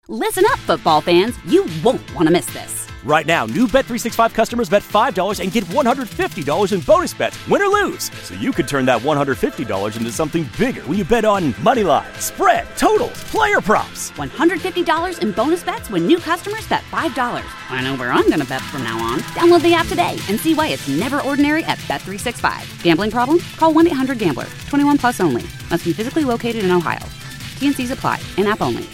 Listen up, football fans. You won't want to miss this. Right now, new Bet365 customers bet $5 and get $150 in bonus bets, win or lose. So you could turn that $150 into something bigger when you bet on money line, spread, totals, player props. $150 in bonus bets when new customers bet $5. I know where I'm going to bet from now on. Download the app today and see why it's never ordinary at Bet365. Gambling problem? Call 1-800-GAMBLER. 21 plus only. Must be physically located in Ohio. T&Cs apply. In-app only.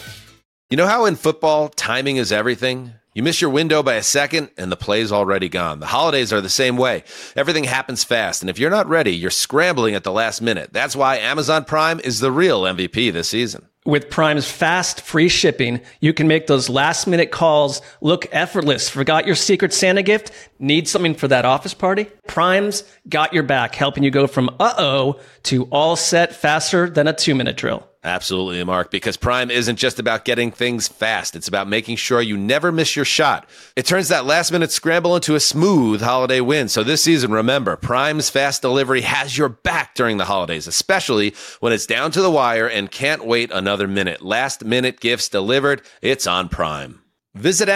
You know how in football, timing is everything? You miss your window by a second, and the play's already gone. The holidays are the same way. Everything happens fast, and if you're not ready, you're scrambling at the last minute. That's why Amazon Prime is the real MVP this season. With Prime's fast, free shipping, you can make those last-minute calls look effortless. Forgot your Secret Santa gift? Need something for that office party? Prime's got your back, helping you go from uh-oh to all set faster than a 2-minute drill. Absolutely, Mark, because Prime isn't just about getting things fast. It's about making sure you never miss your shot. It turns that last-minute scramble into a smooth holiday win. So this season, remember, Prime's fast delivery has your back during the holidays, especially when it's down to the wire and can't wait another minute. Last-minute gifts delivered, it's on Prime. Visit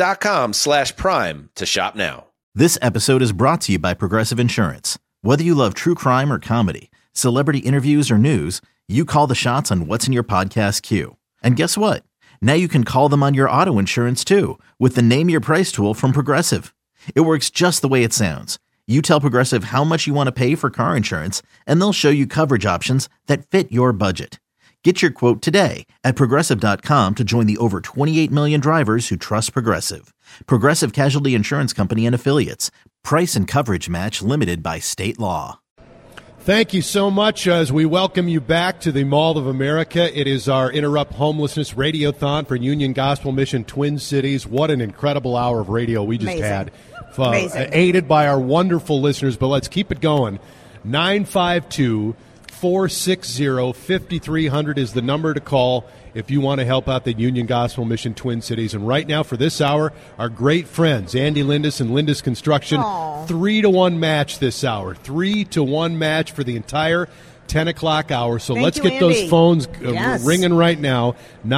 Amazon.com/Prime to shop now. This episode is brought to you by Progressive Insurance. Whether you love true crime or comedy, celebrity interviews or news, you call the shots on what's in your podcast queue. And guess what? Now you can call them on your auto insurance too with the Name Your Price tool from Progressive. It works just the way it sounds. You tell Progressive how much you want to pay for car insurance, and they'll show you coverage options that fit your budget. Get your quote today at Progressive.com to join the over 28 million drivers who trust Progressive. Progressive Casualty Insurance Company and Affiliates. Price and coverage match limited by state law. Thank you so much as we welcome you back to the Mall of America. It is our Interrupt Homelessness Radiothon for Union Gospel Mission Twin Cities. What an incredible hour of radio we just had. Aided by our wonderful listeners, but let's keep it going. 952-460-5300 is the number to call if you want to help out the Union Gospel Mission Twin Cities. And right now for this hour, our great friends, Andy Lindis and Lindis Construction, 3-to-1 match this hour. 3-to-1 match for the entire 10 o'clock hour. So let's get those phones ringing right now.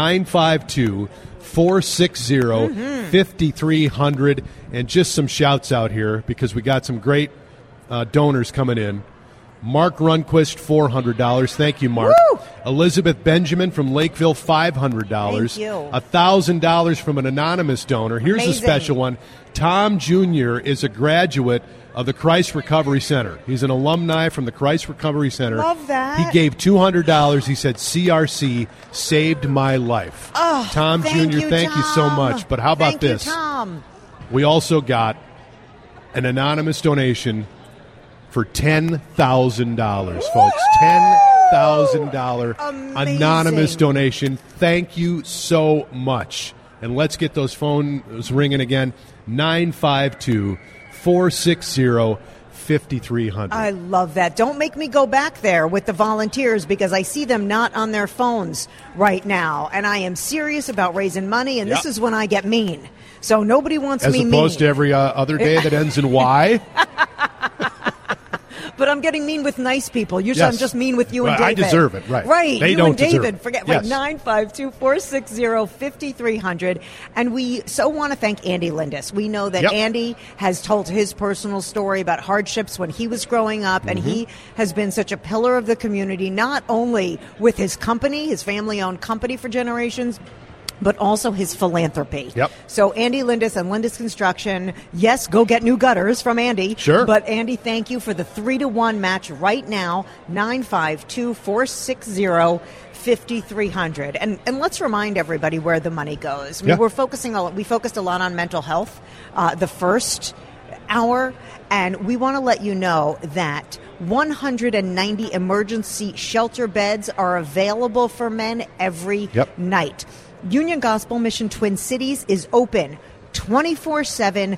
952-460-5300. And just some shouts out here because we got some great donors coming in. Mark Runquist, $400. Thank you, Mark. Woo! Elizabeth Benjamin from Lakeville, $500. Thank you. $1,000 from an anonymous donor. Here's a special one. Tom Jr. is a graduate of the Christ Recovery Center. He's an alumni from the Christ Recovery Center. Love that. He gave $200. He said, CRC saved my life. Oh, Tom Jr., thank you so much. But how about this? Thank you, Tom. We also got an anonymous donation for $10,000, folks. $10,000 anonymous donation. Thank you so much. And let's get those phones ringing again. 952-460-5300. I love that. Don't make me go back there with the volunteers because I see them not on their phones right now. And I am serious about raising money, and this is when I get mean. So nobody wants me mean. As opposed to every other day that ends in Y. But I'm getting mean with nice people. Usually I'm just mean with you and David. I deserve it, right. Right, they you don't and David. Deserve it. Forget, yes. 952-460-5300. And we so want to thank Andy Lindis. We know that Andy has told his personal story about hardships when he was growing up, and he has been such a pillar of the community, not only with his company, his family-owned company for generations, but also his philanthropy. Yep. So Andy Lindis and Lindis Construction, yes, go get new gutters from Andy. Sure. But Andy, thank you for the 3-to-1 match right now, 952-460-5300. And let's remind everybody where the money goes. I mean, we focused a lot on mental health the first hour, and we want to let you know that 190 emergency shelter beds are available for men every night. Union Gospel Mission Twin Cities is open 24/7,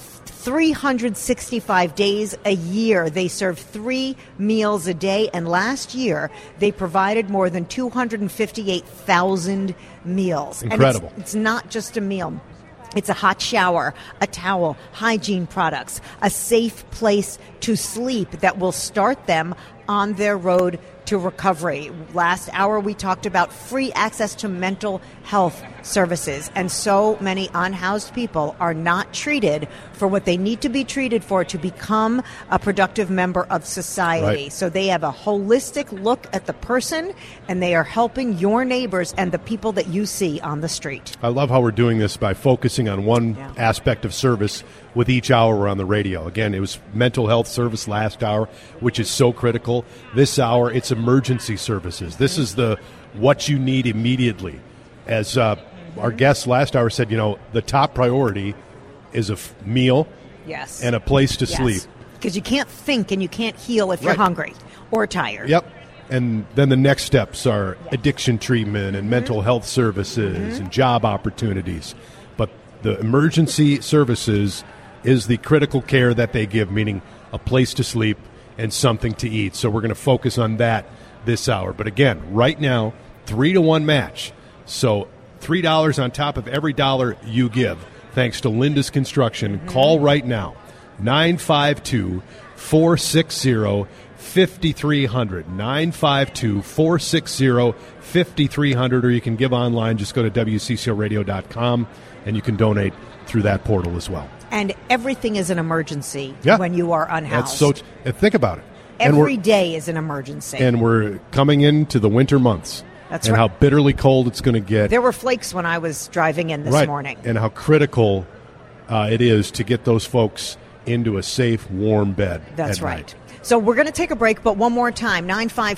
365 days a year. They serve 3 meals a day, and last year they provided more than 258,000 meals. Incredible. And it's not just a meal. It's a hot shower, a towel, hygiene products, a safe place to sleep that will start them on their road to recovery. Last hour, we talked about free access to mental health services. And so many unhoused people are not treated for what they need to be treated for to become a productive member of society. Right. So they have a holistic look at the person, and they are helping your neighbors and the people that you see on the street. I love how we're doing this by focusing on one aspect of service with each hour we're on the radio. Again, it was mental health service last hour, which is so critical. This hour, it's emergency services. This is the what you need immediately. As our guest last hour said, the top priority is a meal and a place to sleep. Because you can't think and you can't heal if you're hungry or tired. Yep. And then the next steps are addiction treatment and mental health services and job opportunities. But the emergency services is the critical care that they give, meaning a place to sleep and something to eat. So we're going to focus on that this hour. But again, right now, 3-to-1 match. So $3 on top of every dollar you give, thanks to Linda's Construction. Call right now, 952-460-5300, 952-460-5300, or you can give online. Just go to WCCOradio.com, and you can donate through that portal as well. And everything is an emergency when you are unhoused. Think about it. Every day is an emergency. And we're coming into the winter months. That's and right. how bitterly cold it's going to get. There were flakes when I was driving in this morning. And how critical it is to get those folks into a safe, warm bed. That's at right. night. So we're going to take a break, but one more time,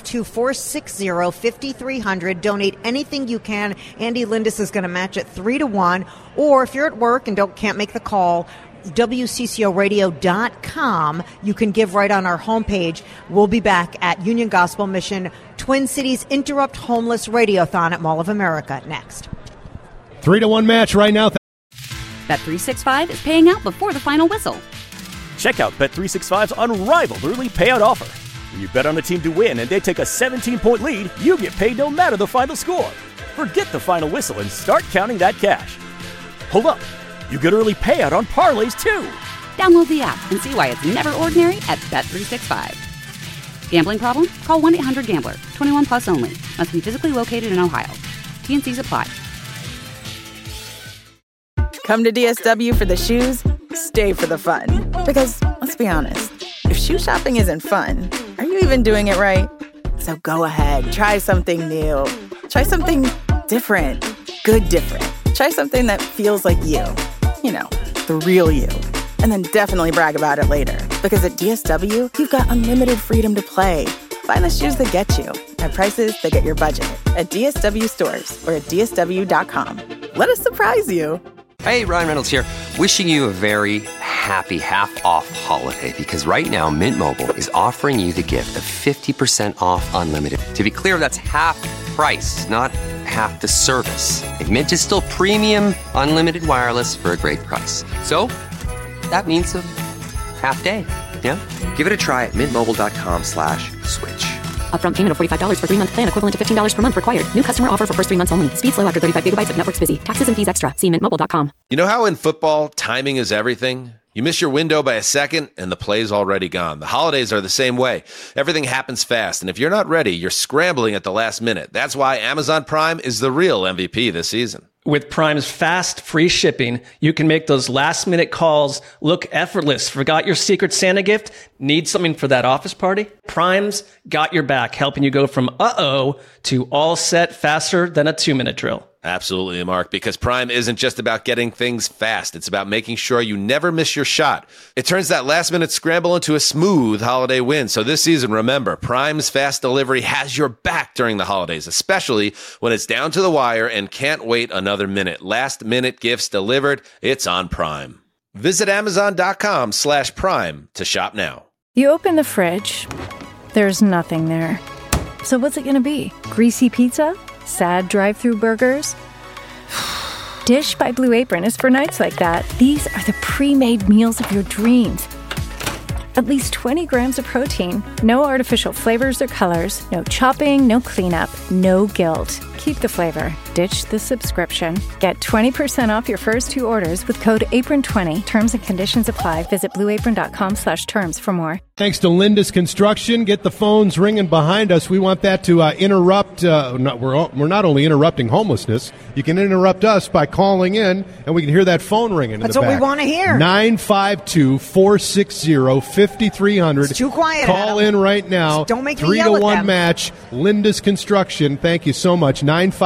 952-460-5300. Donate anything you can. Andy Lindis is going to match it 3-to-1. Or if you're at work and can't make the call, WCCOradio.com. You can give right on our homepage. We'll be back at Union Gospel Mission, Twin Cities Interrupt Homeless Radiothon at Mall of America next. 3-to-1 match right now. Bet365 is paying out before the final whistle. Check out Bet365's unrivaled early payout offer. When you bet on a team to win and they take a 17-point lead, you get paid no matter the final score. Forget the final whistle and start counting that cash. Hold up. You get early payout on parlays, too. Download the app and see why it's never ordinary at Bet365. Gambling problem? Call 1-800-GAMBLER. 21 plus only. Must be physically located in Ohio. T&Cs apply. Come to DSW for the shoes, stay for the fun. Because, let's be honest, if shoe shopping isn't fun, are you even doing it right? So go ahead, try something new. Try something different. Good different. Try something that feels like you. The real you. And then definitely brag about it later. Because at DSW, you've got unlimited freedom to play. Find the shoes that get you at prices that get your budget at DSW stores or at DSW.com. Let us surprise you. Hey, Ryan Reynolds here. Wishing you a very happy half-off holiday because right now Mint Mobile is offering you the gift of 50% off unlimited. To be clear, that's half price, not half the service. And Mint is still premium unlimited wireless for a great price. So that means a half day. Yeah? Give it a try at mintmobile.com/switch. Upfront payment of $45 for 3-month plan equivalent to $15 per month required. New customer offer for first 3 months only. Speed slow after 35 gigabytes if network's busy. Taxes and fees extra. See mintmobile.com. You know how in football, timing is everything? You miss your window by a second, and the play's already gone. The holidays are the same way. Everything happens fast, and if you're not ready, you're scrambling at the last minute. That's why Amazon Prime is the real MVP this season. With Prime's fast, free shipping, you can make those last-minute calls look effortless. Forgot your Secret Santa gift? Need something for that office party? Prime's got your back, helping you go from uh-oh to all set faster than a 2-minute drill. Absolutely, Mark, because Prime isn't just about getting things fast. It's about making sure you never miss your shot. It turns that last-minute scramble into a smooth holiday win. So this season, remember, Prime's fast delivery has your back during the holidays, especially when it's down to the wire and can't wait another minute. Last-minute gifts delivered. It's on Prime. Visit Amazon.com/Prime to shop now. You open the fridge. There's nothing there. So what's it going to be? Greasy pizza? Sad drive-thru burgers? Dish by Blue Apron is for nights like that. These are the pre-made meals of your dreams. At least 20 grams of protein, no artificial flavors or colors, no chopping, no cleanup, no guilt. Keep the flavor. Ditch the subscription. Get 20% off your first 2 orders with code APRON20. Terms and conditions apply. Visit blueapron.com/terms for more. Thanks to Lindus Construction. Get the phones ringing behind us. We want that to interrupt. We're not only interrupting homelessness. You can interrupt us by calling in, and we can hear that phone ringing. That's in the what back. we want to hear. 952-460-5300. It's too quiet. Call in right now. Don't make me yell at 3-1 them. match. Lindus Construction. Thank you so much.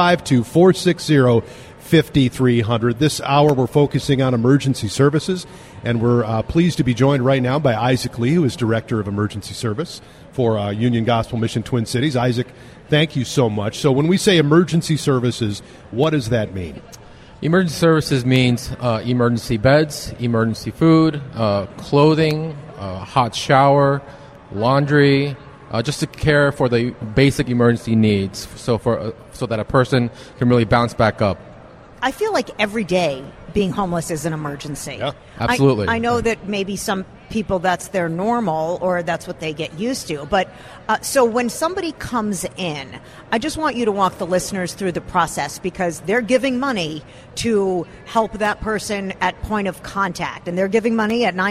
952-460-5300. This hour we're focusing on emergency services, and we're pleased to be joined right now by Isaac Lee, who is Director of Emergency Service for Union Gospel Mission Twin Cities. Isaac, thank you so much. So when we say emergency services, what does that mean? Emergency services means emergency beds, emergency food, clothing, hot shower, laundry, just to care for the basic emergency needs, so that a person can really bounce back up. I feel like every day being homeless is an emergency. Yeah, absolutely. I know that maybe some people that's their normal or that's what they get used to. But so when somebody comes in, I just want you to walk the listeners through the process, because they're giving money to help that person at point of contact. And they're giving money at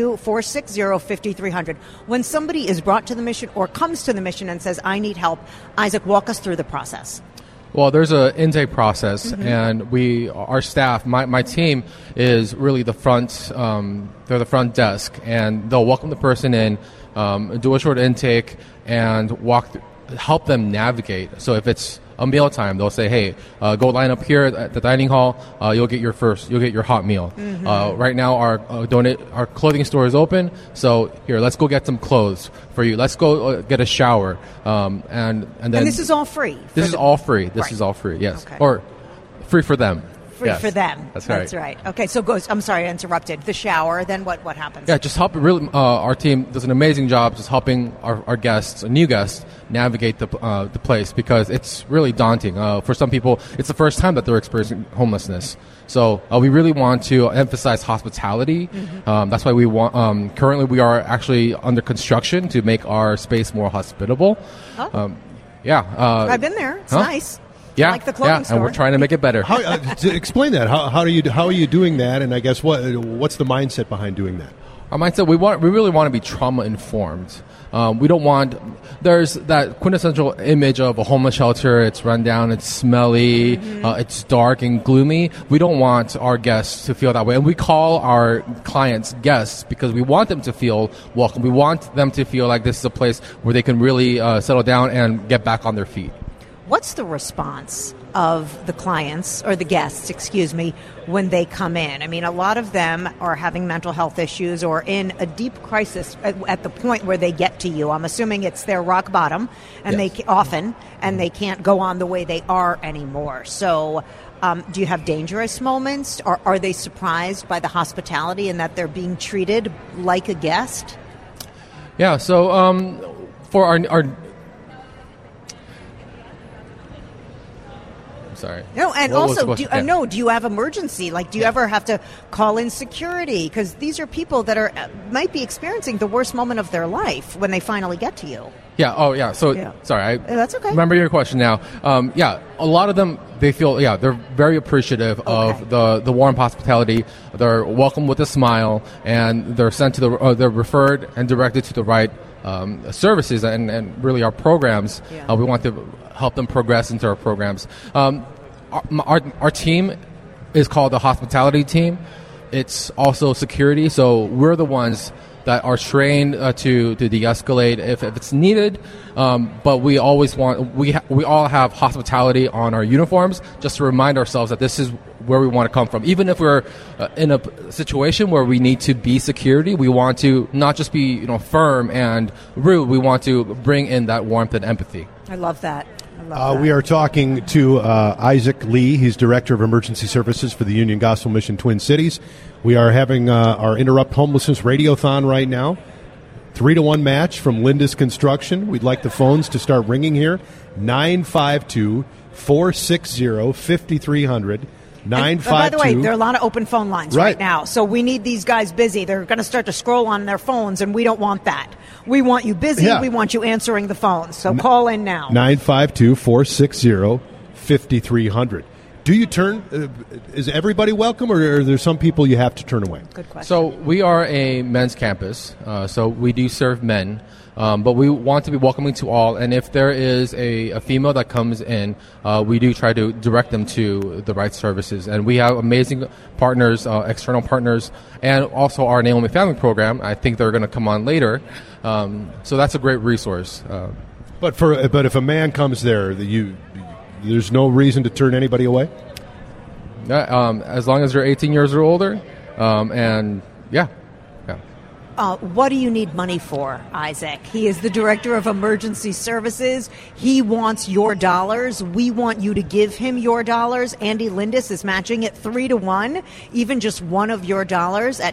952-460-5300. When somebody is brought to the mission or comes to the mission and says, I need help, Isaac, walk us through the process. Well, there's an intake process, and our staff, my team is really the front. They're the front desk, and they'll welcome the person in, do a short intake, and help them navigate. So if it's a meal time, they'll say, "Hey, go line up here at the dining hall. You'll get your hot meal." Right now, our clothing store is open, so here, let's go get some clothes for you. Let's go get a shower, and then. And this is all free. This is all free. This is all free. Yes, Okay. Or free for them. Free for them. That's right. Okay, so I'm sorry, I interrupted. The shower, then what happens? Yeah, just help. Really, our team does an amazing job just helping our guests, new guests, navigate the place, because it's really daunting. For some people, it's the first time that they're experiencing homelessness. So we really want to emphasize hospitality. That's why we want. Currently, we are actually under construction to make our space more hospitable. Oh. I've been there. It's nice. Yeah, like the clothing store. And we're trying to make it better. To explain that. How are you doing that? And I guess what's the mindset behind doing that? Our mindset, we really want to be trauma informed. We don't want. There's that quintessential image of a homeless shelter. It's run down. It's smelly. It's dark and gloomy. We don't want our guests to feel that way, and we call our clients guests because we want them to feel welcome. We want them to feel like this is a place where they can really settle down and get back on their feet. What's the response of the clients, or the guests, when they come in? I mean, a lot of them are having mental health issues or in a deep crisis at the point where they get to you. I'm assuming it's their rock bottom, and they can't go on the way they are anymore. So do you have dangerous moments, or are they surprised by the hospitality and that they're being treated like a guest? Yeah, so for our sorry. No, and also, do you have emergency? Like, do you ever have to call in security? Because these are people that might be experiencing the worst moment of their life when they finally get to you. Yeah. Oh, yeah. So, sorry. That's okay. Remember your question now. A lot of them, they feel, they're very appreciative of the warm hospitality. They're welcomed with a smile, and they're sent to they're referred and directed to the right services and really our programs. We want to help them progress into our programs. Our team is called the hospitality team. It's also security, so we're the ones that are trained to de-escalate if it's needed. But we always want we all have hospitality on our uniforms, just to remind ourselves that this is where we want to come from. Even if we're in a situation where we need to be security, we want to not just be firm and rude. We want to bring in that warmth and empathy. I love that. We are talking to Isaac Lee. He's Director of Emergency Services for the Union Gospel Mission Twin Cities. We are having our Interrupt Homelessness Radiothon right now. 3-1 match from Lindus Construction. We'd like the phones to start ringing here. 952-460-5300. By the way, there are a lot of open phone lines right now, so we need these guys busy. They're going to start to scroll on their phones, and we don't want that. We want you busy. Yeah. We want you answering the phones. So call in now. 952-460-5300. 5300. Do you turn? Is everybody welcome, or are there some people you have to turn away? Good question. So we are a men's campus, so we do serve men, but we want to be welcoming to all. And if there is a female that comes in, we do try to direct them to the right services. And we have amazing partners, external partners, and also our Naomi Family Program. I think they're going to come on later. So that's a great resource. But if a man comes there, there's no reason to turn anybody away? As long as you're 18 years or older. And yeah. What do you need money for, Isaac? He is the Director of Emergency Services. He wants your dollars. We want you to give him your dollars. Andy Lindis is matching it 3-1, even just one of your dollars at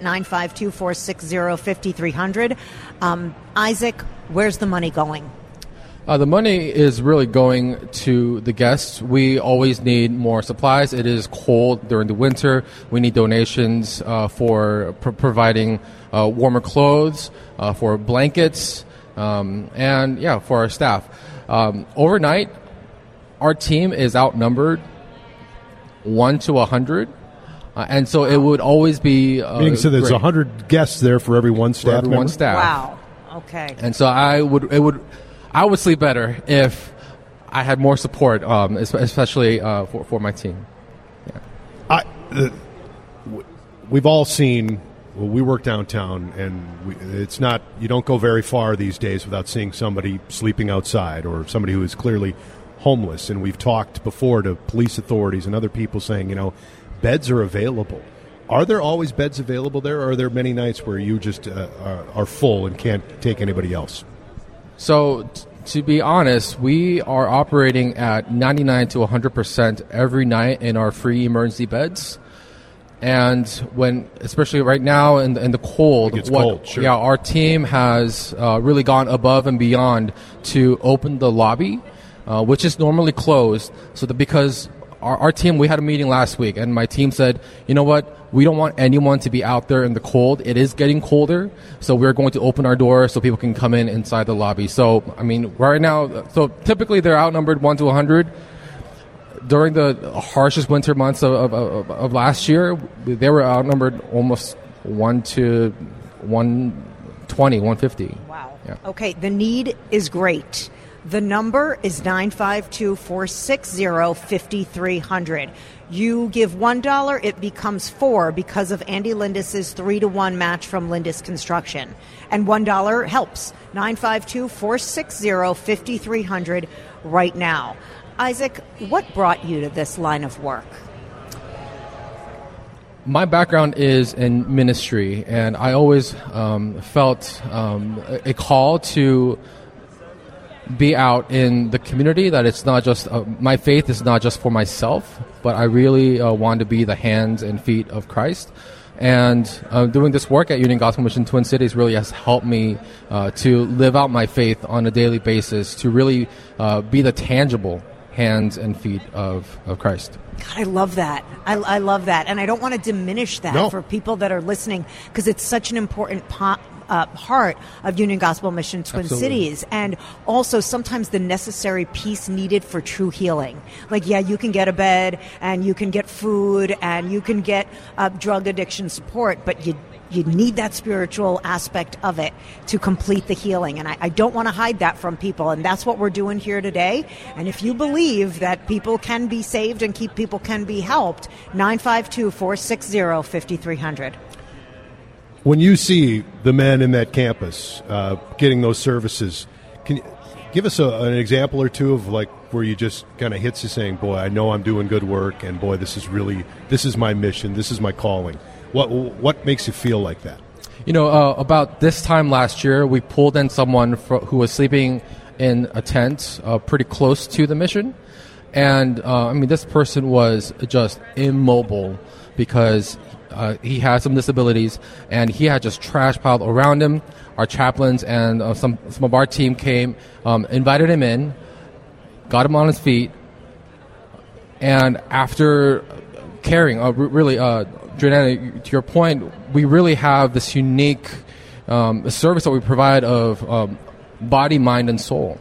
952-460-5300. Isaac, where's the money going? The money is really going to the guests. We always need more supplies. It is cold during the winter. We need donations for providing warmer clothes, for blankets, and for our staff. Overnight, our team is outnumbered 1 to 100. And so it would always be meaning so there's 100 guests there for every one staff member? One staff. Wow. Okay. And so I would sleep better if I had more support, especially for my team. Yeah. We've all seen. Well, we work downtown, and it's not. You don't go very far these days without seeing somebody sleeping outside or somebody who is clearly homeless. And we've talked before to police authorities and other people saying, beds are available. Are there always beds available there, or are there many nights where you just are full and can't take anybody else? So, to be honest, we are operating at 99 to 100% every night in our free emergency beds. And especially right now in the cold, it's cold, sure. Yeah, our team has really gone above and beyond to open the lobby, which is normally closed. So that because our team, we had a meeting last week, and my team said, you know what? We don't want anyone to be out there in the cold. It is getting colder, so we're going to open our doors so people can come inside the lobby. So, right now, typically they're outnumbered 1 to 100. During the harshest winter months of last year, they were outnumbered almost 1 to 120, 150. Wow. Yeah. Okay, the need is great. The number is 952-460-5300. You give $1, it becomes $4 because of Andy Lindis's 3-1 match from Lindis Construction. And $1 helps. 952-460-5300 right now. Isaac, what brought you to this line of work? My background is in ministry, and I always felt a call to be out in the community, that it's not just my faith is not just for myself, but I really want to be the hands and feet of Christ. And doing this work at Union Gospel Mission Twin Cities really has helped me to live out my faith on a daily basis, to really be the tangible hands and feet of Christ. God, I love that. I love that. And I don't want to diminish that for people that are listening, because it's such an important part of Union Gospel Mission Twin Cities, and also sometimes the necessary piece needed for true healing. Like, you can get a bed, and you can get food, and you can get drug addiction support, but you need that spiritual aspect of it to complete the healing. And I don't want to hide that from people, and that's what we're doing here today. And if you believe that people can be saved and people can be helped, 952-460-5300. When you see the men in that campus getting those services, can you give us an example or two of where you just kind of hits you saying, boy, I know I'm doing good work, and boy, this is my mission, this is my calling. What makes you feel like that? About this time last year, we pulled in someone who was sleeping in a tent pretty close to the mission. And, this person was just immobile because he had some disabilities, and he had just trash piled around him. Our chaplains and some of our team came, invited him in, got him on his feet, and after caring, Jordana, to your point, we really have this unique service that we provide of body, mind, and soul.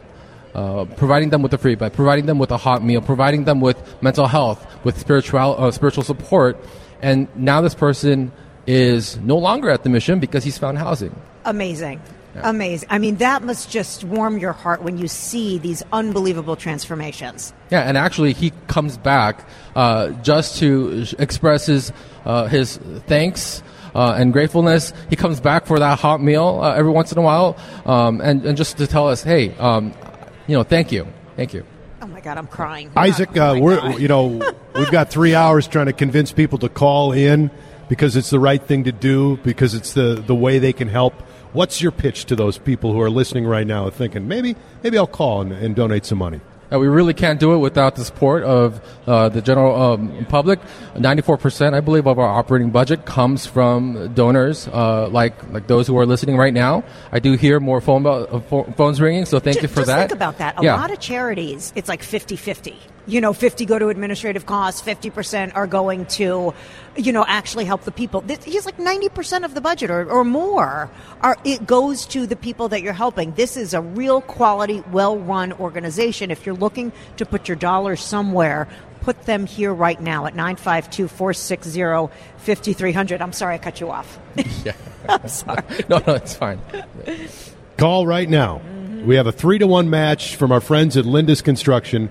providing them with a free bed, providing them with a hot meal, providing them with mental health, with spiritual support. And now this person is no longer at the mission because he's found housing. Amazing. Yeah. Amazing. I mean, that must just warm your heart when you see these unbelievable transformations. Yeah, and actually he comes back just to express his thanks and gratefulness. He comes back for that hot meal every once in a while and just to tell us, hey, thank you. Thank you. Oh, my God, I'm crying. Isaac, we've got 3 hours trying to convince people to call in because it's the right thing to do, because it's the way they can help. What's your pitch to those people who are listening right now thinking, maybe I'll call and donate some money? We really can't do it without the support of the general public. 94%, I believe, of our operating budget comes from donors like those who are listening right now. I do hear more phones ringing, so thank you for that. Just think about that. A lot of charities, it's like 50-50. 50 go to administrative costs, 50% are going to, actually help the people. He's like 90% of the budget or more. It goes to the people that you're helping. This is a real quality, well-run organization. If you're looking to put your dollars somewhere, put them here right now at 952-460-5300. I'm sorry I cut you off. Yeah. I'm sorry. No, it's fine. Call right now. Mm-hmm. We have a 3-1 match from our friends at Lindus Construction.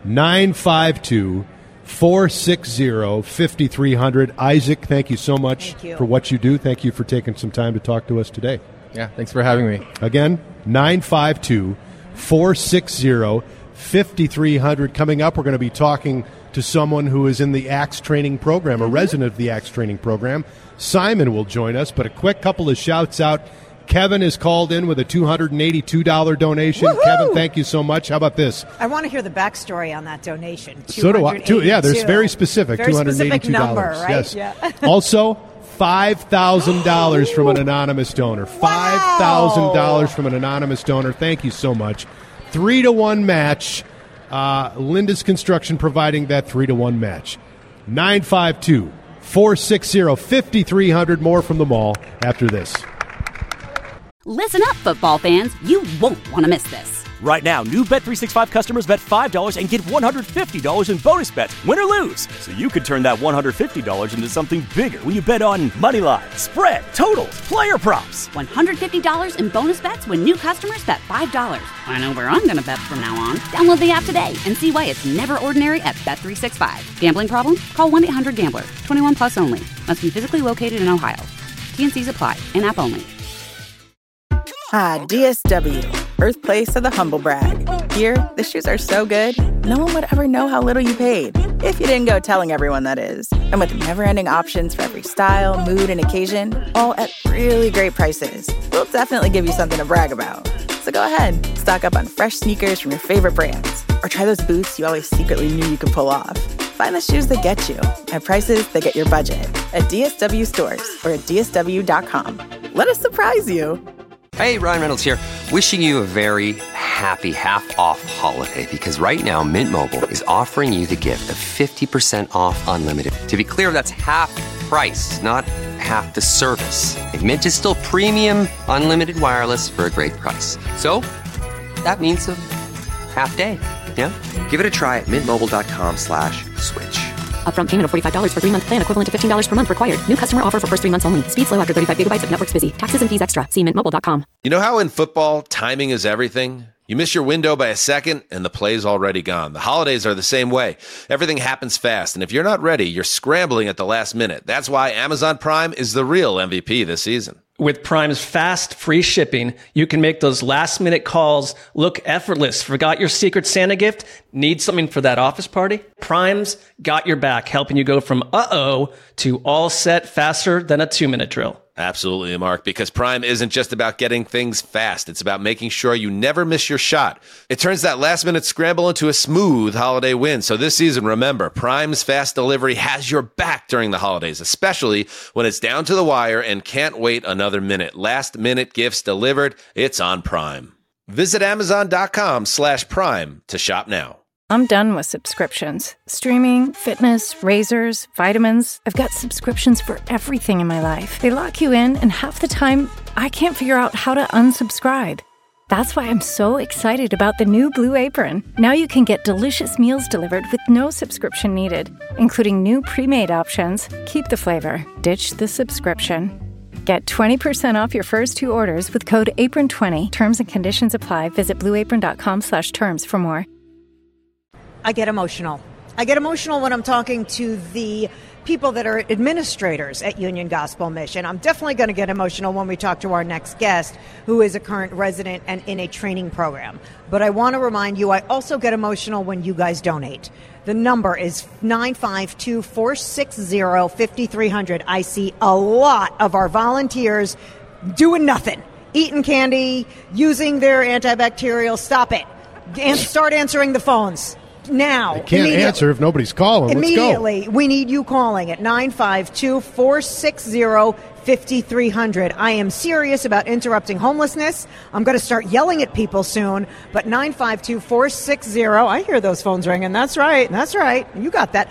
952-460-5300. Isaac, thank you so much for what you do. Thank you for taking some time to talk to us today. Yeah, thanks for having me. Again, 952-460-5300. Coming up, we're going to be talking to someone who is in the ACTS training program, a resident of the ACTS training program. Simon will join us, but a quick couple of shouts out. Kevin is called in with a $282 donation. Woo-hoo! Kevin, thank you so much. How about this? I want to hear the backstory on that donation. So do I. There's very specific. Very $282. specific number, right? Yes. Yeah. Also, $5,000 from an anonymous donor. $5,000 from an anonymous donor. Thank you so much. 3-1 match. Lindus Construction providing that 3-1 match. 952-460-5300. More from the mall after this. Listen up, football fans. You won't want to miss this. Right now, new Bet365 customers bet $5 and get $150 in bonus bets, win or lose. So you could turn that $150 into something bigger when you bet on money line, spread, totals, player props. $150 in bonus bets when new customers bet $5. I know where I'm going to bet from now on. Download the app today and see why it's never ordinary at Bet365. Gambling problem? Call 1-800-GAMBLER. 21 plus only. Must be physically located in Ohio. T&Cs apply. In-app only. DSW, birthplace of the humble brag. Here, the shoes are so good, no one would ever know how little you paid. If you didn't go telling everyone, that is. And with never-ending options for every style, mood, and occasion, all at really great prices, we'll definitely give you something to brag about. So go ahead, stock up on fresh sneakers from your favorite brands, or try those boots you always secretly knew you could pull off. Find the shoes that get you at prices that get your budget at DSW stores or at DSW.com. Let us surprise you. Hey, Ryan Reynolds here, wishing you a very happy half-off holiday because right now Mint Mobile is offering you the gift of 50% off unlimited. To be clear, that's half price, not half the service. Mint is still premium unlimited wireless for a great price. So that means a half day, yeah? Give it a try at mintmobile.com/switch. Upfront payment of $45 for 3-month plan, equivalent to $15 per month required. New customer offer for first 3 months only. Speed slow after 35 gigabytes if network's busy. Taxes and fees extra. See mintmobile.com. You know how in football, timing is everything? You miss your window by a second, and the play's already gone. The holidays are the same way. Everything happens fast, and if you're not ready, you're scrambling at the last minute. That's why Amazon Prime is the real MVP this season. With Prime's fast, free shipping, you can make those last-minute calls look effortless. Forgot your Secret Santa gift? Need something for that office party? Prime's got your back, helping you go from uh-oh to all set faster than a 2-minute drill. Absolutely, Mark, because Prime isn't just about getting things fast. It's about making sure you never miss your shot. It turns that last-minute scramble into a smooth holiday win. So this season, remember, Prime's fast delivery has your back during the holidays, especially when it's down to the wire and can't wait another minute. Last-minute gifts delivered. It's on Prime. Visit Amazon.com/Prime to shop now. I'm done with subscriptions. Streaming, fitness, razors, vitamins. I've got subscriptions for everything in my life. They lock you in, and half the time, I can't figure out how to unsubscribe. That's why I'm so excited about the new Blue Apron. Now you can get delicious meals delivered with no subscription needed, including new pre-made options. Keep the flavor, ditch the subscription. Get 20% off your first 2 orders with code APRON20. Terms and conditions apply. Visit blueapron.com/terms for more. I get emotional. I get emotional when I'm talking to the people that are administrators at Union Gospel Mission. I'm definitely going to get emotional when we talk to our next guest, who is a current resident and in a training program. But I want to remind you, I also get emotional when you guys donate. The number is 952-460-5300. I see a lot of our volunteers doing nothing, eating candy, using their antibacterial. Stop it. And start answering the phones. Now. They can't answer if nobody's calling. Immediately. Let's go. We need you calling at 952-460-5300. I am serious about interrupting homelessness. I'm going to start yelling at people soon. But 952-460, I hear those phones ringing. That's right. That's right. You got that.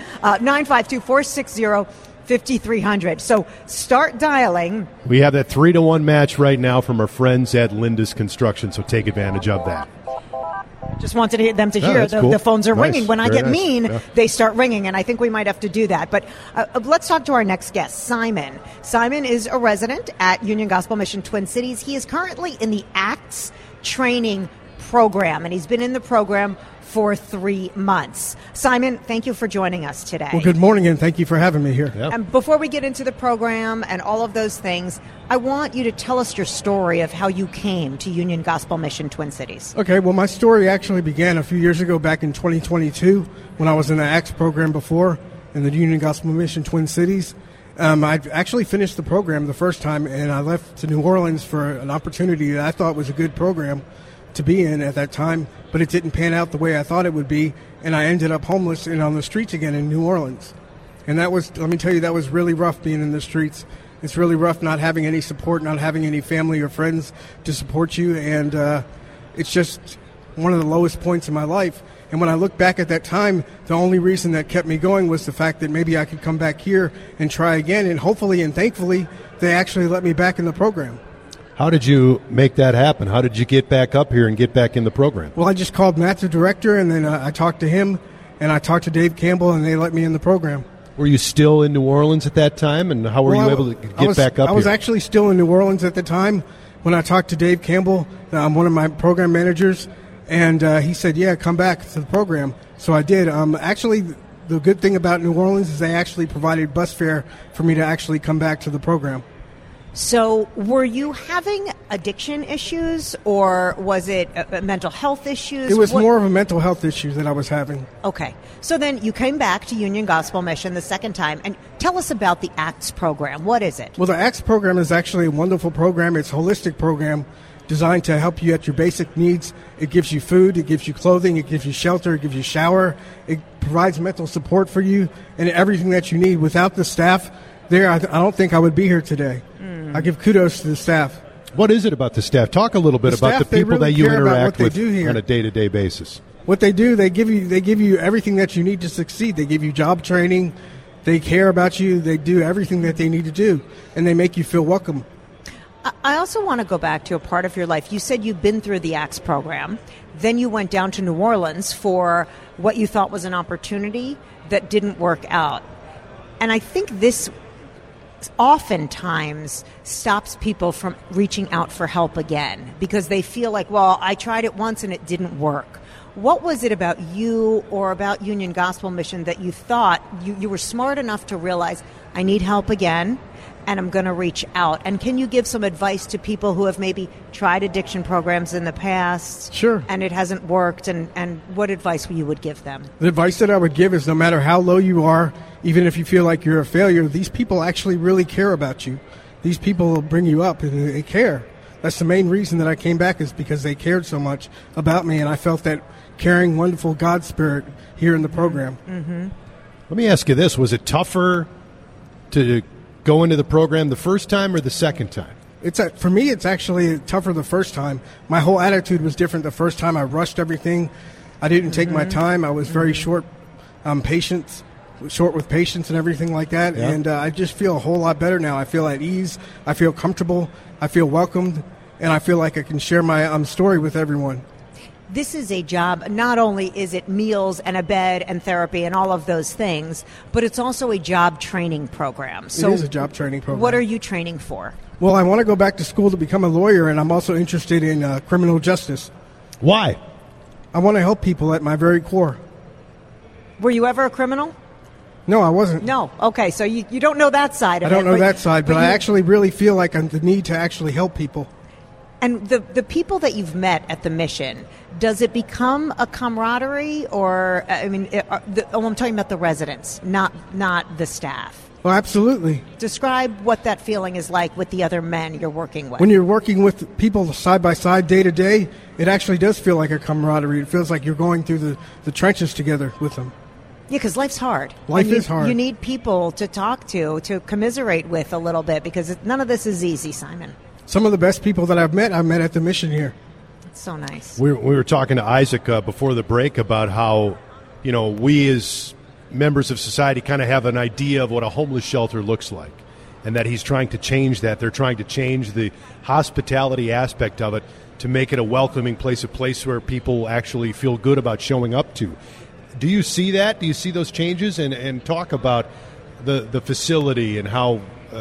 952-460-5300. So start dialing. We have that 3-1 match right now from our friends at Linda's Construction, so take advantage of that. Just wanted them to hear the phones are ringing. When I get mean, they start ringing, and I think we might have to do that. But let's talk to our next guest, Simon. Simon is a resident at Union Gospel Mission Twin Cities. He is currently in the ACTS training program, and he's been in the program for 3 months. Simon, thank you for joining us today. Well, good morning, and thank you for having me here. Yep. And before we get into the program and all of those things, I want you to tell us your story of how you came to Union Gospel Mission Twin Cities. Okay, well, my story actually began a few years ago, back in 2022, when I was in the ACTS program before in the Union Gospel Mission Twin Cities. I actually finished the program the first time, and I left to New Orleans for an opportunity that I thought was a good program to be in at that time, but it didn't pan out the way I thought it would be, and I ended up homeless and on the streets again in New Orleans. And that was, let me tell you, that was really rough being in the streets. It's really rough not having any support, not having any family or friends to support you, and it's just one of the lowest points in my life. And when I look back at that time, the only reason that kept me going was the fact that maybe I could come back here and try again, and hopefully and thankfully they actually let me back in the program. How did you make that happen? How did you get back up here and get back in the program? Well, I just called Matt, the director, and then I talked to him, and I talked to Dave Campbell, and they let me in the program. Were you still in New Orleans at that time, and how were you able to get back up here? I was actually still in New Orleans at the time when I talked to Dave Campbell, one of my program managers, and he said, yeah, come back to the program. So I did. Actually, the good thing about New Orleans is they actually provided bus fare for me to actually come back to the program. So were you having addiction issues, or was it mental health issues? It was more of a mental health issue that I was having. Okay. So then you came back to Union Gospel Mission the second time, and tell us about the ACTS program. What is it? Well, the ACTS program is actually a wonderful program. It's a holistic program designed to help you at your basic needs. It gives you food, it gives you clothing, it gives you shelter, it gives you shower. It provides mental support for you and everything that you need. Without the staff there, I don't think I would be here today. I give kudos to the staff. What is it about the staff? Talk a little bit about the people that you interact with on a day-to-day basis. What they do, they give you everything that you need to succeed. They give you job training. They care about you. They do everything that they need to do, and they make you feel welcome. I also want to go back to a part of your life. You said you've been through the ACTS program. Then you went down to New Orleans for what you thought was an opportunity that didn't work out. And I think this oftentimes stops people from reaching out for help again because they feel like, well, I tried it once and it didn't work. What was it about you or about Union Gospel Mission that you thought you were smart enough to realize, I need help again and I'm going to reach out? And can you give some advice to people who have maybe tried addiction programs in the past? Sure. And it hasn't worked, and what advice you would give them? The advice that I would give is no matter how low you are, even if you feel like you're a failure, these people actually really care about you. These people will bring you up, and they care. That's the main reason that I came back, is because they cared so much about me, and I felt that caring, wonderful God spirit here in the program. Mm-hmm. Let me ask you this. Was it tougher to go into the program the first time or the second time? For me, it's actually tougher the first time. My whole attitude was different the first time. I rushed everything. I didn't take my time. I was very short with patience and everything like that. Yeah. And I just feel a whole lot better now. I feel at ease. I feel comfortable. I feel welcomed. and I feel like I can share my story with everyone. This is a job, not only is it meals and a bed and therapy and all of those things, but it's also a job training program. So it is a job training program. What are you training for? Well, I want to go back to school to become a lawyer, and I'm also interested in criminal justice. Why? I want to help people at my very core. Were you ever a criminal? No, I wasn't. No. Okay, so you don't know that side of it. I don't know that side, but I actually really feel like I'm the need to actually help people. And the people that you've met at the mission, does it become a camaraderie, or I'm talking about the residents, not the staff. Well, absolutely. Describe what that feeling is like with the other men you're working with. When you're working with people side by side, day to day, it actually does feel like a camaraderie. It feels like you're going through the trenches together with them. Yeah, because life's hard. Life is hard. You need people to talk to commiserate with a little bit, because none of this is easy, Simon. Some of the best people that I've met at the mission here. It's so nice. We were talking to Isaac before the break about how, we as members of society kind of have an idea of what a homeless shelter looks like, and that he's trying to change that. They're trying to change the hospitality aspect of it to make it a welcoming place, a place where people actually feel good about showing up to. Do you see that? Do you see those changes? And talk about the facility and how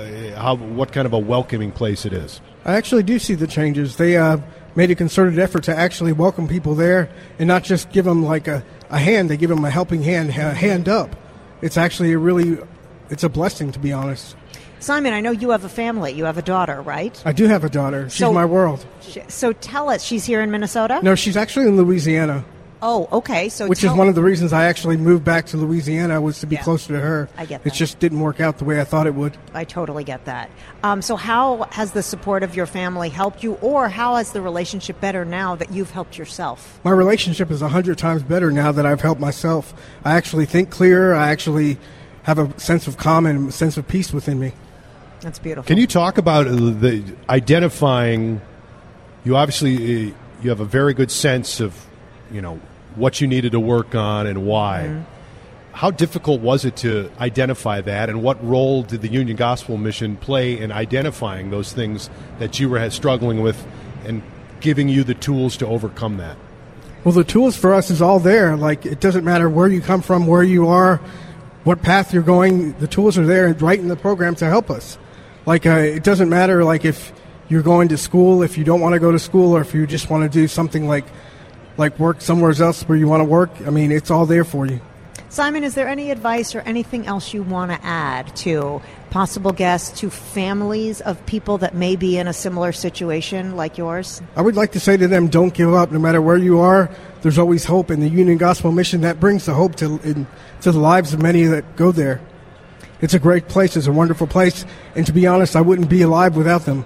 what kind of a welcoming place it is. I actually do see the changes. They made a concerted effort to actually welcome people there and not just give them like a hand. They give them a helping hand, a hand up. It's actually it's a blessing, to be honest. Simon, I know you have a family. You have a daughter, right? I do have a daughter. She's my world. So tell us, she's here in Minnesota? No, she's actually in Louisiana. Oh, okay. So which is one of the reasons I actually moved back to Louisiana, was to be closer to her. I get It that. just didn't work out the way I thought it would. I totally get that. So how has the support of your family helped you, or how has the relationship better now that you've helped yourself? My relationship is 100 times better now that I've helped myself. I actually think clearer. I actually have a sense of calm and a sense of peace within me. That's beautiful. Can you talk about the identifying? You obviously you have a very good sense of, what you needed to work on and why. Mm-hmm. How difficult was it to identify that, and what role did the Union Gospel Mission play in identifying those things that you were struggling with and giving you the tools to overcome that? Well, the tools for us is all there. Like, it doesn't matter where you come from, where you are, what path you're going. The tools are there right in the program to help us. Like, it doesn't matter, like, if you're going to school, if you don't want to go to school, or if you just want to do something like work somewhere else where you want to work. I mean, it's all there for you. Simon, is there any advice or anything else you want to add to possible guests, to families of people that may be in a similar situation like yours? I would like to say to them, don't give up. No matter where you are, there's always hope. And the Union Gospel Mission, that brings the hope to the lives of many that go there. It's a great place. It's a wonderful place. And to be honest, I wouldn't be alive without them.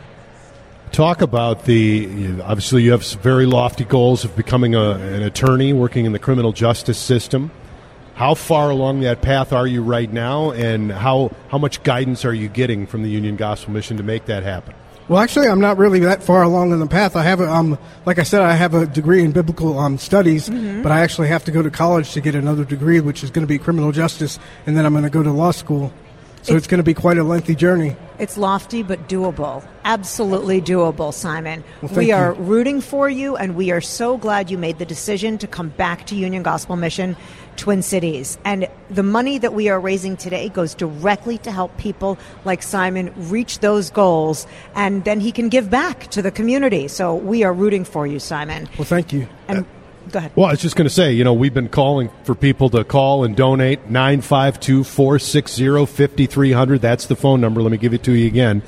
Talk about obviously you have some very lofty goals of becoming an attorney, working in the criminal justice system. How far along that path are you right now, and how much guidance are you getting from the Union Gospel Mission to make that happen? Well, actually, I'm not really that far along in the path. I have like I said, I have a degree in biblical studies, but I actually have to go to college to get another degree, which is going to be criminal justice, and then I'm going to go to law school. So it's going to be quite a lengthy journey. It's lofty but doable. Absolutely doable, Simon. Well, we are rooting for you, and we are so glad you made the decision to come back to Union Gospel Mission Twin Cities. And the money that we are raising today goes directly to help people like Simon reach those goals, and then he can give back to the community. So we are rooting for you, Simon. Well, thank you. And go ahead. Well, I was just going to say, we've been calling for people to call and donate. 952-460-5300. That's the phone number. Let me give it to you again.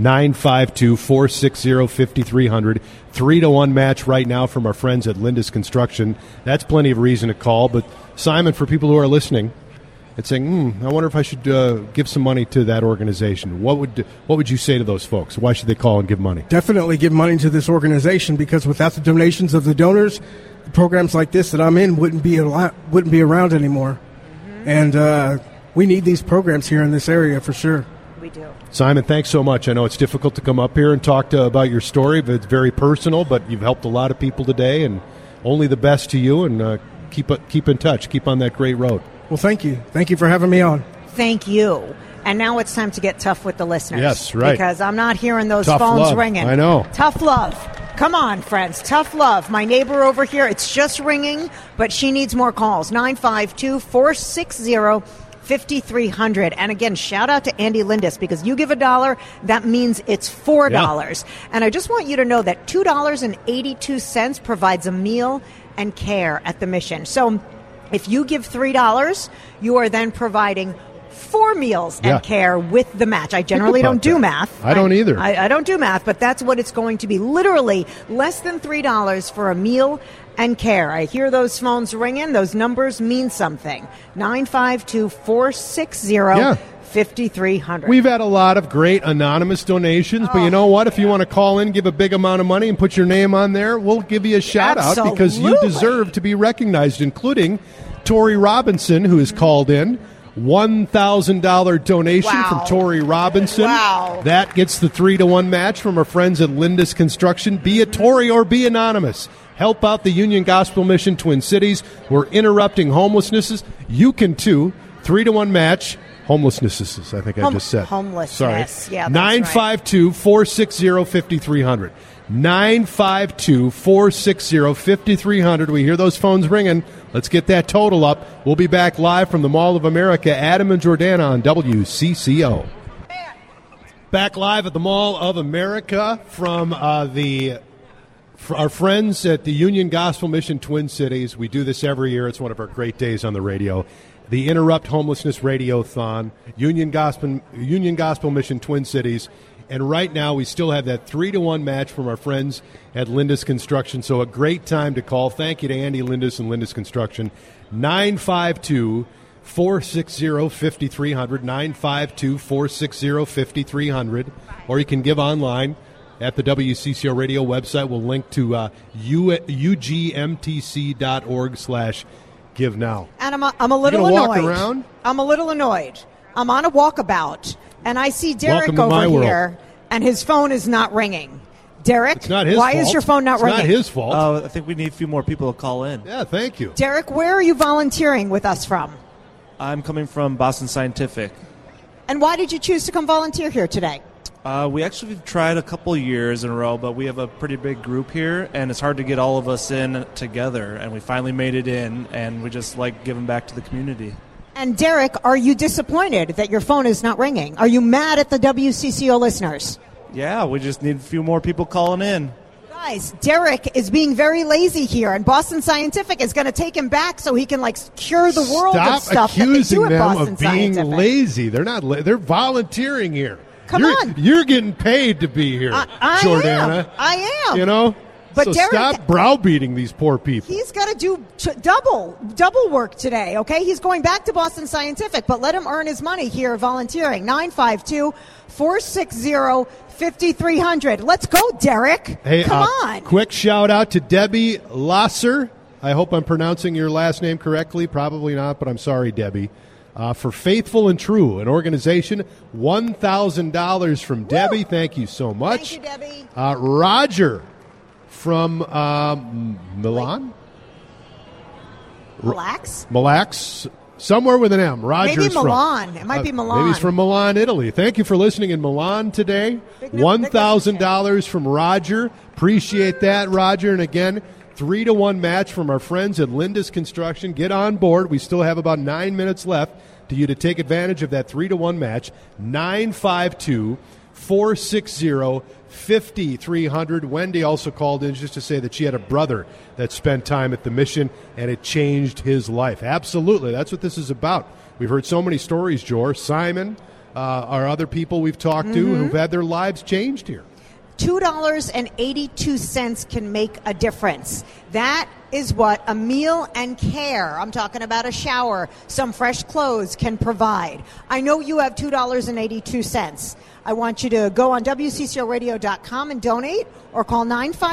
952-460-5300. 3-1 match right now from our friends at Lindus Construction. That's plenty of reason to call. But, Simon, for people who are listening and saying, I wonder if I should give some money to that organization, what would you say to those folks? Why should they call and give money? Definitely give money to this organization, because without the donations of the donors, programs like this that I'm in wouldn't be around anymore. And we need these programs here in this area for sure. We do. Simon, thanks so much. I know it's difficult to come up here and talk about your story, but it's very personal, but you've helped a lot of people today, and only the best to you, and keep in touch. Keep on that great road. Well, thank you. Thank you for having me on. Thank you. And now it's time to get tough with the listeners. Yes, right. Because I'm not hearing those Tough phones love. ringing. I know. Tough love. Come on, friends. Tough love. My neighbor over here, it's just ringing, but she needs more calls. 952-460-5300. And again, shout out to Andy Lindis, because you give $1, that means it's $4. Yeah. And I just want you to know that $2.82 provides a meal and care at the Mission. So if you give $3, you are then providing 4 meals and care with the match. I generally don't do math. I don't either. I don't do math, but that's what it's going to be. Literally less than $3 for a meal and care. I hear those phones ringing. Those numbers mean something. 952-460-5300. We've had a lot of great anonymous donations, but you know what? If you want to call in, give a big amount of money and put your name on there, we'll give you a shout out because you deserve to be recognized, including Tori Robinson, who has called in. $1,000 donation from Tori Robinson. Wow. That gets the 3-to-1 match from our friends at Lindis Construction. Be a Tori or be anonymous. Help out the Union Gospel Mission Twin Cities. We're interrupting homelessnesses. You can too. 3-to-1 match. Homelessnesses, I think I just said. Homelessness. Sorry. Yeah, 952-460-5300. 952-460-5300. We hear those phones ringing. Let's get that total up. We'll be back live from the Mall of America. Adam and Jordana on WCCO. Back live at the Mall of America from our friends at the Union Gospel Mission Twin Cities. We do this every year. It's one of our great days on the radio. The Interrupt Homelessness Radiothon, Union Gospel Mission Twin Cities. And right now, we still have that 3-to-1 match from our friends at Lindis Construction. So a great time to call. Thank you to Andy Lindis and Lindis Construction. 952-460-5300. 952-460-5300. Or you can give online at the WCCO radio website. We'll link to ugmtc.org/give now. And I'm a little annoyed. Walk around? I'm a little annoyed. I'm on a walkabout, and I see Derek over here, and his phone is not ringing. Derek, it's not his why fault. is your phone not ringing? It's not his fault. I think we need a few more people to call in. Yeah, thank you. Derek, where are you volunteering with us from? I'm coming from Boston Scientific. And why did you choose to come volunteer here today? We actually have tried a couple years in a row, but we have a pretty big group here, and it's hard to get all of us in together. And we finally made it in, and we just like giving back to the community. And Derek, are you disappointed that your phone is not ringing? Are you mad at the WCCO listeners? Yeah, we just need a few more people calling in. Guys, Derek is being very lazy here, and Boston Scientific is going to take him back so he can cure the world of stuff that they do at Boston Scientific. Stop accusing them of being lazy. They're not. They're volunteering here. Come on. You're getting paid to be here, Jordana. I am. You know? But so Derek, stop browbeating these poor people. He's got to do double work today, okay? He's going back to Boston Scientific, but let him earn his money here volunteering. 952-460-5300. Let's go, Derek. Hey, come on. Quick shout out to Debbie Lasser. I hope I'm pronouncing your last name correctly. Probably not, but I'm sorry, Debbie. For Faithful and True, an organization, $1,000 from Debbie. Thank you so much. Thank you, Debbie. Roger from Milan? Mille Lacs? Mille Lacs, somewhere with an M. Roger's maybe Milan. It might be Milan. Maybe he's from Milan, Italy. Thank you for listening in Milan today. $1,000 from Roger. Appreciate that, Roger. And again, 3-to-1 match from our friends at Lindis Construction. Get on board. We still have about 9 minutes left to you to take advantage of that 3-to-1 match. 952-460-5300. Wendy also called in just to say that she had a brother that spent time at the mission and it changed his life. Absolutely. That's what this is about. We've heard so many stories, Jor. Simon, our other people we've talked to who've had their lives changed here. $2.82 can make a difference. That is what a meal and care, I'm talking about a shower, some fresh clothes, can provide. I know you have $2.82. I want you to go on WCCOradio.com and donate or call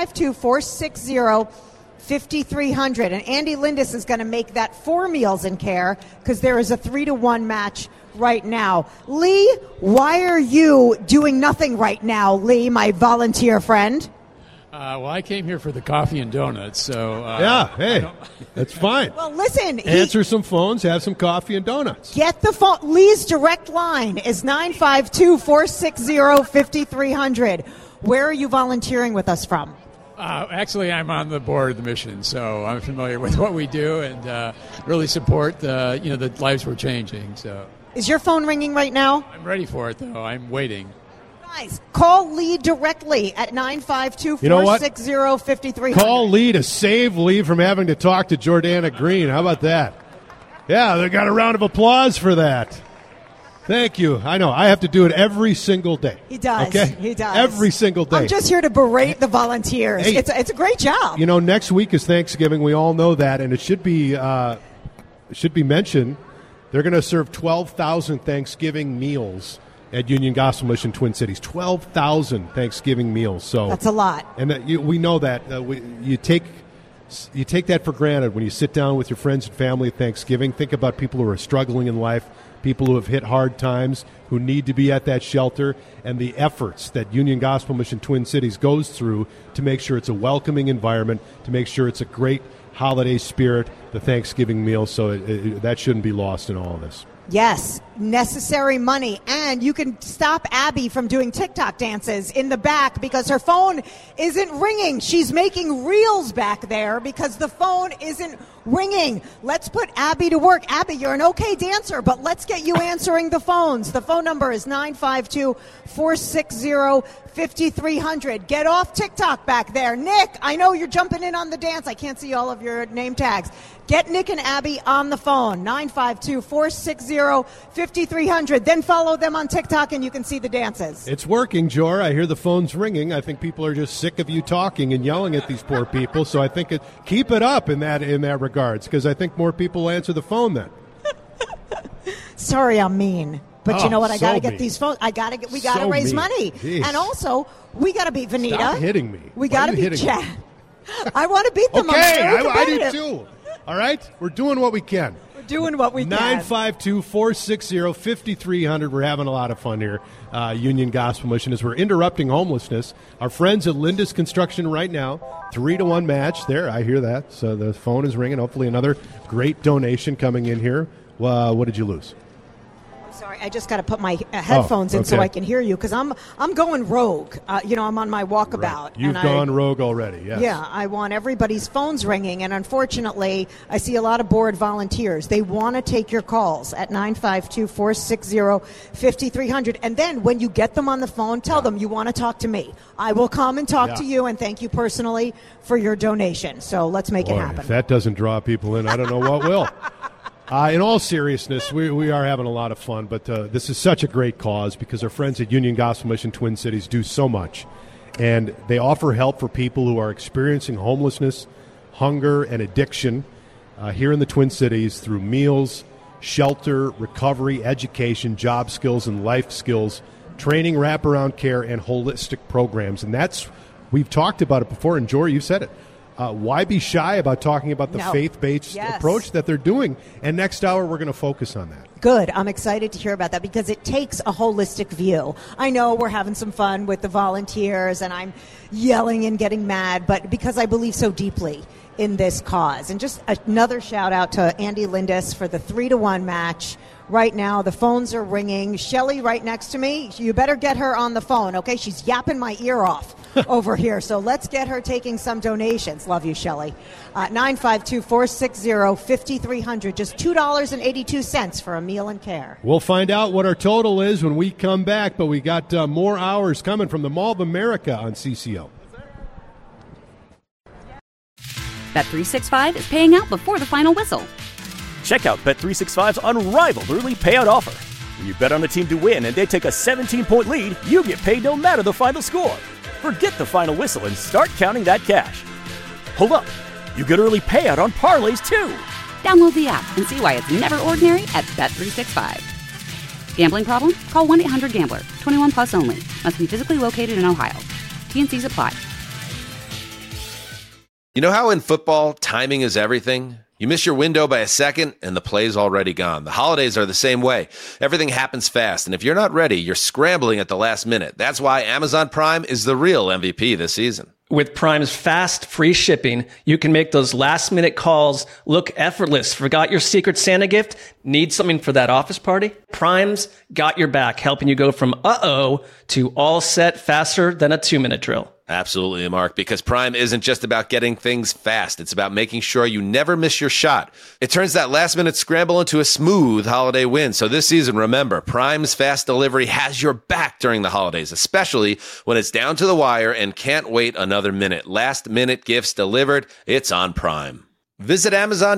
952-460-5300. And Andy Lindis is going to make that 4 meals and care because there is a 3-to-1 match right now. Lee, why are you doing nothing right now, Lee, my volunteer friend? Well, I came here for the coffee and donuts, so... hey, that's fine. Well, listen. Answer some phones, have some coffee and donuts. Get the phone. Lee's direct line is 952-460-5300. Where are you volunteering with us from? Actually, I'm on the board of the mission, so I'm familiar with what we do and really support the lives we're changing. So, is your phone ringing right now? I'm ready for it, though. I'm waiting. Guys, call Lee directly at 952-460-5300. Call Lee to save Lee from having to talk to Jordana Green. How about that? Yeah, they got a round of applause for that. Thank you. I know. I have to do it every single day. He does. Okay? He does. Every single day. I'm just here to berate the volunteers. Hey, it's a great job. You know, next week is Thanksgiving. We all know that, and it should be mentioned. They're going to serve 12,000 Thanksgiving meals at Union Gospel Mission Twin Cities. 12,000 Thanksgiving meals. So that's a lot. And we know that. You take that for granted when you sit down with your friends and family at Thanksgiving. Think about people who are struggling in life, people who have hit hard times, who need to be at that shelter, and the efforts that Union Gospel Mission Twin Cities goes through to make sure it's a welcoming environment, to make sure it's a great holiday spirit, the Thanksgiving meal. So that shouldn't be lost in all of this. Yes, necessary money. And you can stop Abby from doing TikTok dances in the back because her phone isn't ringing. She's making reels back there because the phone isn't ringing. Let's put Abby to work. Abby, you're an okay dancer, but let's get you answering the phones. The phone number is 952-460-5300. Get off TikTok back there. Nick, I know you're jumping in on the dance. I can't see all of your name tags. Get Nick and Abby on the phone, 952-460-5300. Then follow them on TikTok and you can see the dances. It's working, Jor. I hear the phones ringing. I think people are just sick of you talking and yelling at these poor people. So I think keep it up in that regards, because I think more people will answer the phone then. Sorry, I'm mean. But you know what? I got to get mean. these phones. We got to raise mean. money. Jeez. And also, we got to beat Vanita. Stop hitting me. We got to beat Chad. I want to beat them. Okay, I do too. All right? We're doing what we can. We're doing what we can. 952-460-5300. We're having a lot of fun here. Union Gospel Mission, as we're interrupting homelessness. Our friends at Lindus Construction right now, 3-1 match. There, I hear that. So the phone is ringing. Hopefully another great donation coming in here. What did you lose? Sorry, I just got to put my headphones in so I can hear you because I'm going rogue. I'm on my walkabout. Right. You've gone rogue already, yes. Yeah, I want everybody's phones ringing, and unfortunately, I see a lot of bored volunteers. They want to take your calls at 952-460-5300, and then when you get them on the phone, tell them you want to talk to me. I will come and talk to you and thank you personally for your donation. So let's make it happen. If that doesn't draw people in, I don't know what will. In all seriousness, we are having a lot of fun, but this is such a great cause because our friends at Union Gospel Mission Twin Cities do so much. And they offer help for people who are experiencing homelessness, hunger, and addiction here in the Twin Cities through meals, shelter, recovery, education, job skills, and life skills, training, wraparound care, and holistic programs. And we've talked about it before, and Jory, you've said it. Why be shy about talking about the faith-based approach that they're doing? And next hour, we're going to focus on that. Good. I'm excited to hear about that because it takes a holistic view. I know we're having some fun with the volunteers and I'm yelling and getting mad, but because I believe so deeply in this cause. And just another shout out to Andy Lindis for the 3-1 match. Right now, the phones are ringing. Shelly right next to me, you better get her on the phone, okay? She's yapping my ear off over here. So let's get her taking some donations. Love you, Shelly. 952-460-5300. Just $2.82 for a meal and care. We'll find out what our total is when we come back, but we got more hours coming from the Mall of America on CCO. Bet365 is paying out before the final whistle. Check out Bet365's unrivaled early payout offer. When you bet on a team to win and they take a 17-point lead, you get paid no matter the final score. Forget the final whistle and start counting that cash. Hold up. You get early payout on parlays, too. Download the app and see why it's never ordinary at Bet365. Gambling problem? Call 1-800-GAMBLER. 21 plus only. Must be physically located in Ohio. T&Cs apply. You know how in football, timing is everything? You miss your window by a second, and the play's already gone. The holidays are the same way. Everything happens fast, and if you're not ready, you're scrambling at the last minute. That's why Amazon Prime is the real MVP this season. With Prime's fast, free shipping, you can make those last-minute calls look effortless. Forgot your Secret Santa gift? Need something for that office party? Prime's got your back, helping you go from uh-oh to all set faster than a 2-minute drill. Absolutely, Mark, because Prime isn't just about getting things fast. It's about making sure you never miss your shot. It turns that last-minute scramble into a smooth holiday win. So this season, remember, Prime's fast delivery has your back during the holidays, especially when it's down to the wire and can't wait another minute. Last-minute gifts delivered, it's on Prime. Visit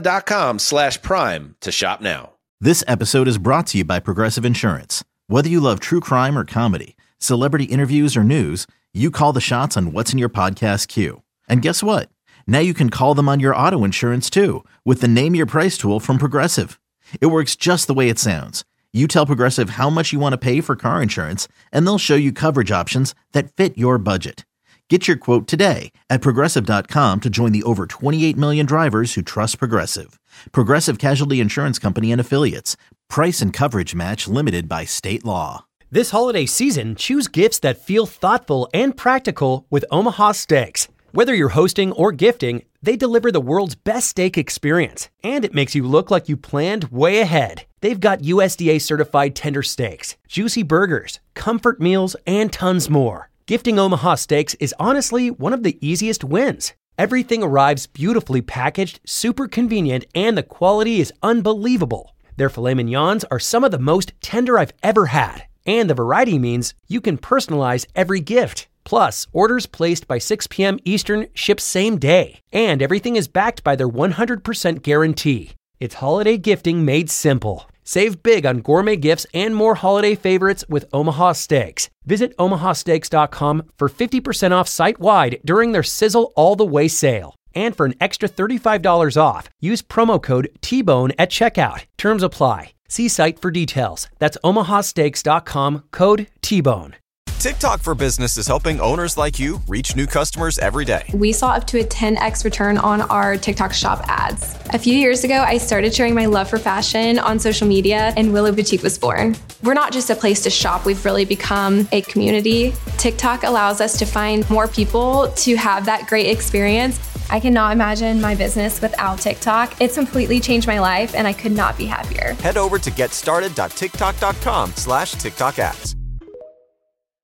Amazon.com/Prime to shop now. This episode is brought to you by Progressive Insurance. Whether you love true crime or comedy, celebrity interviews or news, you call the shots on what's in your podcast queue. And guess what? Now you can call them on your auto insurance too with the Name Your Price tool from Progressive. It works just the way it sounds. You tell Progressive how much you want to pay for car insurance, and they'll show you coverage options that fit your budget. Get your quote today at Progressive.com to join the over 28 million drivers who trust Progressive. Progressive Casualty Insurance Company and Affiliates. Price and coverage match limited by state law. This holiday season, choose gifts that feel thoughtful and practical with Omaha Steaks. Whether you're hosting or gifting, they deliver the world's best steak experience, and it makes you look like you planned way ahead. They've got USDA certified tender steaks, juicy burgers, comfort meals, and tons more. Gifting Omaha Steaks is honestly one of the easiest wins. Everything arrives beautifully packaged, super convenient, and the quality is unbelievable. Their filet mignons are some of the most tender I've ever had. And the variety means you can personalize every gift. Plus, orders placed by 6 p.m. Eastern ship same day. And everything is backed by their 100% guarantee. It's holiday gifting made simple. Save big on gourmet gifts and more holiday favorites with Omaha Steaks. Visit omahasteaks.com for 50% off site-wide during their Sizzle All the Way sale. And for an extra $35 off, use promo code T-Bone at checkout. Terms apply. See site for details. That's omahasteaks.com, code T-Bone. TikTok for Business is helping owners like you reach new customers every day. We saw up to a 10x return on our TikTok shop ads. A few years ago, I started sharing my love for fashion on social media, and Willow Boutique was born. We're not just a place to shop, we've really become a community. TikTok allows us to find more people to have that great experience. I cannot imagine my business without TikTok. It's completely changed my life, and I could not be happier. Head over to getstarted.tiktok.com/TikTok ads.